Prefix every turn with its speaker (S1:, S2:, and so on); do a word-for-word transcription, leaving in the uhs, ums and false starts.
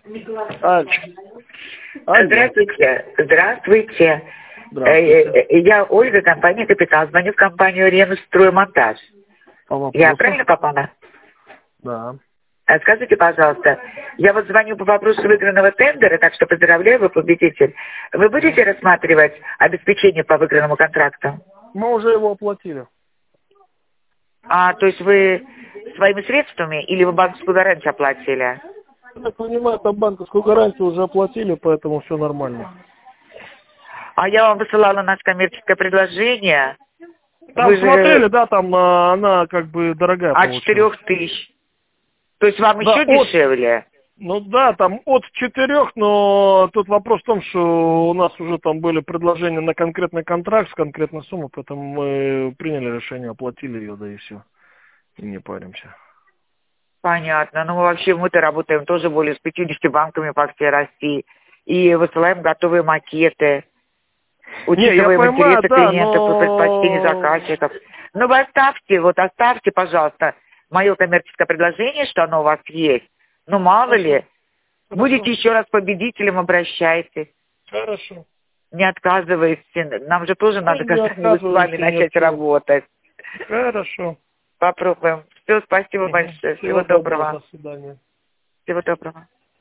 S1: А, а,
S2: Здравствуйте. Здравствуйте.
S1: Здравствуйте.
S2: Э, Я Ольга, компания «Капитал». Звоню в компанию «Ренстроймонтаж».
S1: По вопросу?
S2: Я правильно попала?
S1: Да.
S2: А Скажите, пожалуйста, я вот звоню по вопросу выигранного тендера, так что поздравляю, вы победитель. Вы будете рассматривать обеспечение по выигранному контракту?
S1: Мы уже его оплатили.
S2: А, то есть вы своими средствами или вы банковскую гарантию оплатили?
S1: Я так понимаю, там банковскую гарантию уже оплатили, поэтому все нормально.
S2: А я вам высылала наше коммерческое предложение.
S1: Там
S2: Вы же
S1: смотрели, да, там а, она как бы дорогая
S2: от
S1: получилась.
S2: четырех тысяч. То есть вам
S1: Да,
S2: еще
S1: от,
S2: дешевле?
S1: ну да, там от четырех, но тут вопрос в том, что у нас уже там были предложения на конкретный контракт с конкретной суммой, поэтому мы приняли решение, оплатили ее, да и все. И не паримся.
S2: Понятно. Ну, вообще мы-то работаем тоже более с пятьюдесятью банками по всей России. И высылаем готовые макеты. Учитываем
S1: Не, я понимаю,
S2: интересы
S1: да,
S2: клиентов и предпочтения
S1: но...
S2: заказчиков. Ну, вы оставьте, вот оставьте, пожалуйста, мое коммерческое предложение, что оно у вас есть. Ну, мало
S1: Хорошо.
S2: ли.
S1: Хорошо.
S2: Будете еще раз победителем, обращайтесь.
S1: Хорошо.
S2: Не отказывайтесь. Нам же тоже
S1: Мы
S2: надо
S1: не
S2: как-то с вами
S1: отказываемся ни от
S2: начать
S1: чего.
S2: работать.
S1: Хорошо.
S2: Попробуем. Все, спасибо
S1: Угу.
S2: большое. Всего
S1: Всего доброго,
S2: доброго.
S1: до свидания.
S2: Всего доброго.